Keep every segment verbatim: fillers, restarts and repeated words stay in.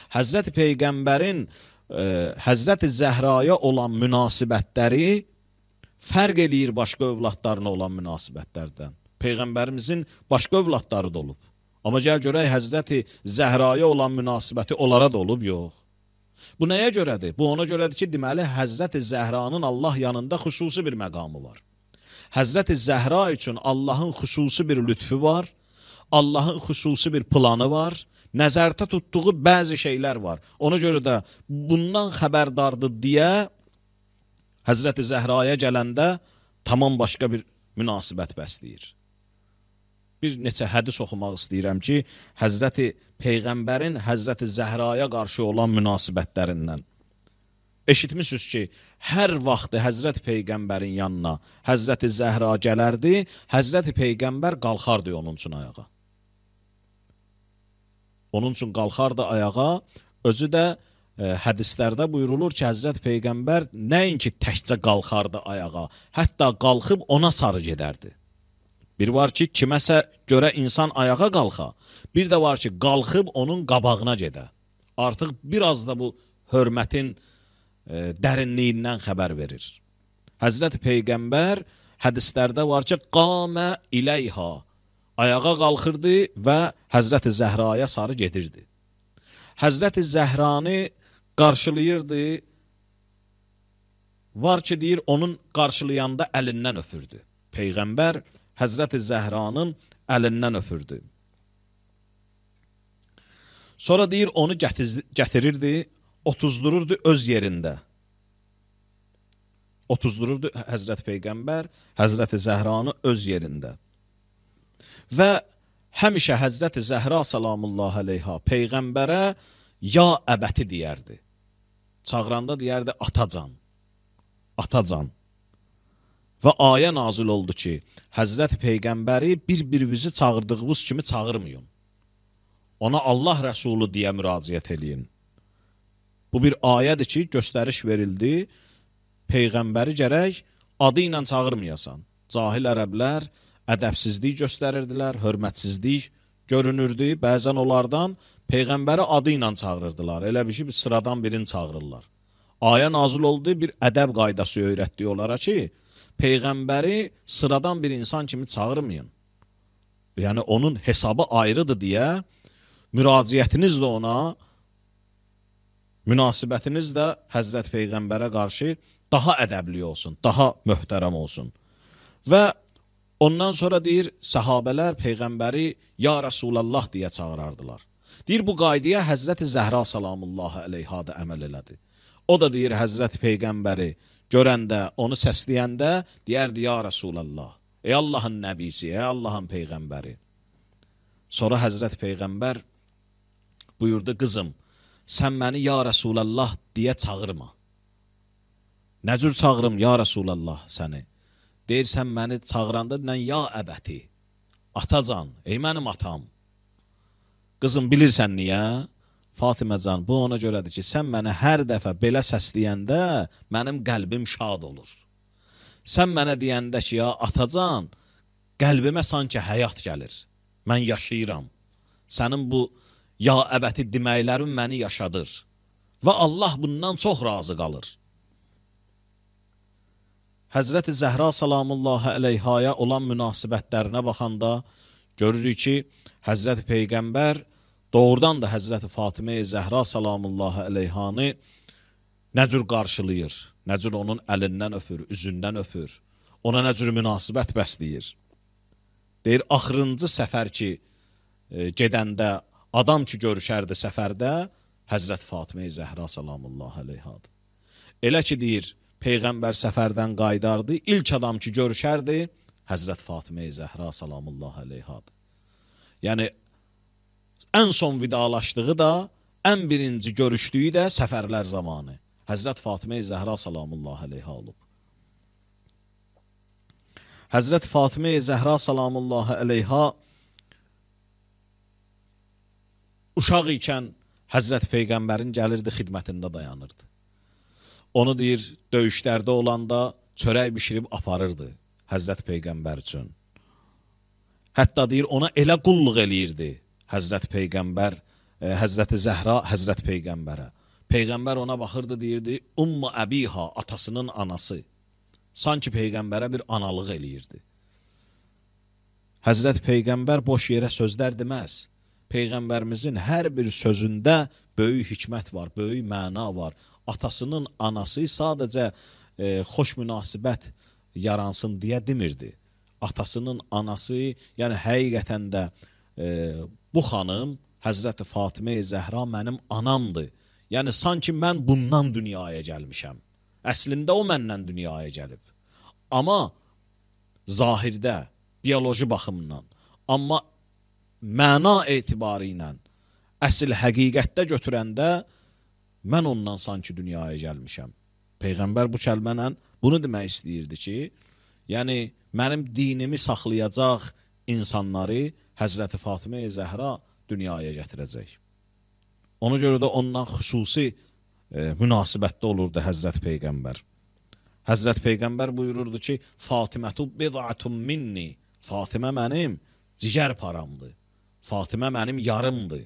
Həzrəti Peyğəmbərin e, Həzrəti Zəhraya olan münasibətləri fərq eləyir başqa övladlarına olan münasibətlərdən. Peyğəmbərimizin başqa övladları da olub. Amma gəl görək Həzrəti Zəhraya olan münasibəti onlara da olub, yox. Bu nəyə görədir? Bu ona görədir ki, deməli Həzrəti Zəhranın Allah yanında xüsusi bir məqamı var. Həzrəti Zəhra üçün Allahın xüsusi bir lütfü var, Allahın xüsusi bir planı var, nəzərdə tutduğu bəzi şeylər var. Ona görə də bundan xəbərdardır deyə Həzrəti Zəhraya gələndə tamam başqa bir münasibət bəsləyir. Bir neçə hədis oxumaq istəyirəm ki, Həzrəti Peyğəmbərin Həzrəti Zəhraya qarşı olan münasibətlərindən. Eşitmişsiniz ki, hər vaxt Həzrəti Peyğəmbərin yanına Həzrəti Zəhra gələrdi, Həzrəti Peyğəmbər qalxardı onun üçün ayağa. Onun üçün qalxardı ayağa, özü də e, hədislərdə buyurulur ki, Həzrəti Peyğəmbər nəinki təkcə qalxardı ayağa, hətta qalxıb ona sarı gedərdi. Bir var ki, kiməsə görə insan ayağa qalxa, bir də var ki, qalxıb onun qabağına gedə. Artıq biraz da bu hörmətin e, dərinliyindən xəbər verir. Həzrəti Peyğəmbər hədislərdə var ki, qamə iləyha, ayağa qalxırdı və Həzrəti Zəhraya sarı gedirdi. Həzrəti Zəhranı qarşılayırdı, var ki, deyir, onun qarşılayanda əlindən öpürdü. Peyğəmbər Həzrəti Zəhranın əlindən öpürdü. Sonra deyir, onu gətirirdi, otuzdururdu öz yerində. Otuzdururdu Həzrəti Peyğəmbər, Həzrəti Zəhranı öz yerində. Və həmişə Həzrəti Zəhra salamullah əleyha Peyğəmbərə ya əbəti deyərdi. Çağıranda deyərdi, atacan, atacan. Və ayə nazil oldu ki, Həzrəti Peyğəmbəri bir-birinizi çağırdığınız kimi çağırmayın. Ona Allah Rəsulü deyə müraciət eləyin. Bu bir ayədir ki, göstəriş verildi, Peyğəmbəri gərək adı ilə çağırmayasan. Cahil ərəblər ədəbsizlik göstərirdilər, hörmətsizlik görünürdü. Bəzən onlardan Peyğəmbəri adı ilə çağırırdılar. Elə bir şey, sıradan birini çağırırlar. Ayə nazil oldu, bir ədəb qaydası öyrətdi onlara ki, Peyğəmbəri sıradan bir insan kimi çağırmayın. Yəni, onun hesabı ayrıdır deyə müraciətiniz də ona, münasibətiniz də Həzrət Peyğəmbərə qarşı daha ədəbli olsun, daha möhtərəm olsun. Və ondan sonra deyir, səhabələr Peyğəmbəri Ya Rasulallah deyə çağırardılar. Deyir, bu qaydaya Həzrəti Zəhra salamullah əleyha da əməl elədi. O da deyir, Həzrəti Peyğəmbəri görəndə, onu səsləyəndə deyərdi, Ya Rasulallah, ey Allahın nəbisi, ey Allahın Peyğəmbəri. Sonra Həzrət Peyğəmbər buyurdu, qızım, sən məni Ya Rasulallah deyə çağırma. Nə cür çağırım Ya Rasulallah səni? Deyir, sən məni çağıranda deyən, ya əbəti, atacan, ey mənim atam. Qızım, bilirsən niyə? Fatiməcan, bu ona görədir ki, sən mənə hər dəfə belə səsləyəndə mənim qəlbim şad olur. Sən mənə deyəndə ki, ya atacan, qəlbimə sanki həyat gəlir. Mən yaşayıram. Sənin bu ya əbəti deməklərin məni yaşadır. Və Allah bundan çox razı qalır. Həzrəti Zəhra salamullah əleyhaya olan münasibətlərinə baxanda görürük ki, Həzrəti Peyğəmbər doğrudan da Həzrəti Fatimə-i Zəhra salamullah əleyhanı nə cür qarşılayır, nə cür onun əlindən öpür, üzündən öpür, ona nə cür münasibət bəsləyir. Deyir, axırıncı səfər ki, e, gedəndə, adam ki görüşərdi səfərdə, Həzrəti Fatimə-i Zəhra salamullah əleyhadır. Elə ki, deyir, Peyğəmbər səfərdən qaydardı, ilk adam ki görüşərdi, Həzrəti Fatimə-i Zəhra salamullah əleyhadır. Yəni, ən son vidalaşdığı da, ən birinci görüşdüyü də səfərlər zamanı. Həzrət Fatimə-i Zəhra salamullah əleyha olub. Həzrət Fatimə-i Zəhra salamullah əleyha uşaq ikən Həzrət Peyğəmbərin gəlirdi, xidmətində dayanırdı. Onu deyir, döyüşlərdə olanda çörək bişirib aparırdı Həzrət Peyğəmbər üçün. Hətta deyir, ona elə qulluq eləyirdi Həzrət Peyğəmbər e, Həzrəti Zəhra, Həzrət Peyğəmbərə. Peyğəmbər ona baxırdı, deyirdi, Ummu Əbiha, atasının anası. Sanki Peyğəmbərə bir analıq eləyirdi. Həzrət Peyğəmbər boş yerə sözlər deməz. Peyğəmbərimizin hər bir sözündə böyük hikmət var, böyük məna var. Atasının anası sadəcə e, xoş münasibət yaransın deyə demirdi. Atasının anası, yəni həqiqətən də e, bu xanım, Həzrəti Fatimə-i Zəhra mənim anamdır. Yəni, sanki mən bundan dünyaya gəlmişəm. Əslində o məndən dünyaya gəlib. Amma zahirdə, biyoloji baxımdan, amma məna etibarı ilə, əsl həqiqətdə götürəndə mən ondan sanki dünyaya gəlmişəm. Peyğəmbər bu kəlmənlə bunu demək istəyirdi ki, yəni mənim dinimi saxlayacaq insanları Həzrəti Fatimə-i Zəhra dünyaya gətirəcək. Ona görə də ondan xüsusi e, münasibətdə olurdu Həzrət Peyğəmbər. Həzrət Peyğəmbər buyururdu ki, Fatimətu bid'atun minni. Fatimə mənim cigər paramdır. Fatimə mənim yarımdır.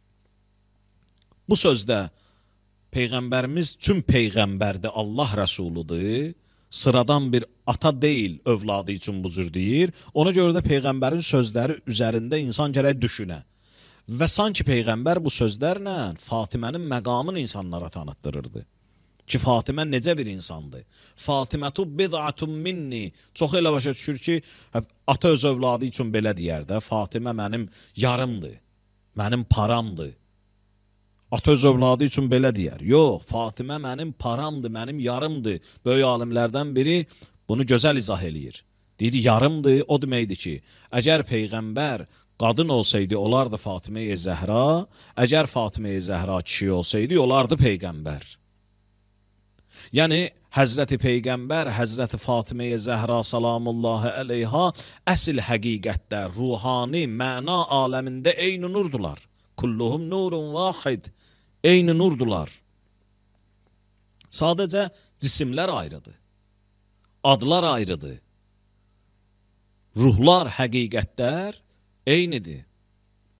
Bu sözdə Peyğəmbərimiz tüm Peyğəmbərdir, Allah Rəsuludur. Sıradan bir ata deyil, övladı üçün bu cür deyir. Ona görə də Peyğəmbərin sözləri üzərində insan gərək düşünə. Və sanki Peyğəmbər bu sözlərlə Fatimənin məqamını insanlara tanıtdırırdı. Ki, Fatimə necə bir insandır? Fatimətu bid'atun minni. Çox elə başa düşür ki, ata öz övladı üçün belə deyər də, Fatimə mənim yarımdır, mənim paramdır. Ata öz övladı üçün belə deyər. Yox, Fatimə mənim paramdır, mənim yarımdır. Böyük alimlərdən biri bunu gözəl izah eləyir. Deyir, yarımdır, o deməkdir ki, əgər Peyğəmbər qadın olsaydı, olardı Fatimə-i Zəhra, əgər Fatimə-i Zəhra kişi olsaydı, olardı Peyğəmbər. Yəni, Həzrəti Peyğəmbər, Həzrəti Fatimə-i Zəhra salamullahi əleyha əsl həqiqətdə, ruhani, məna aləmində eyni nurdular. Kulluhum nurun vahid, eyni nurdular. Sadəcə cisimlər ayrıdır, adlar ayrıdır. Ruhlar, həqiqətlər eynidir.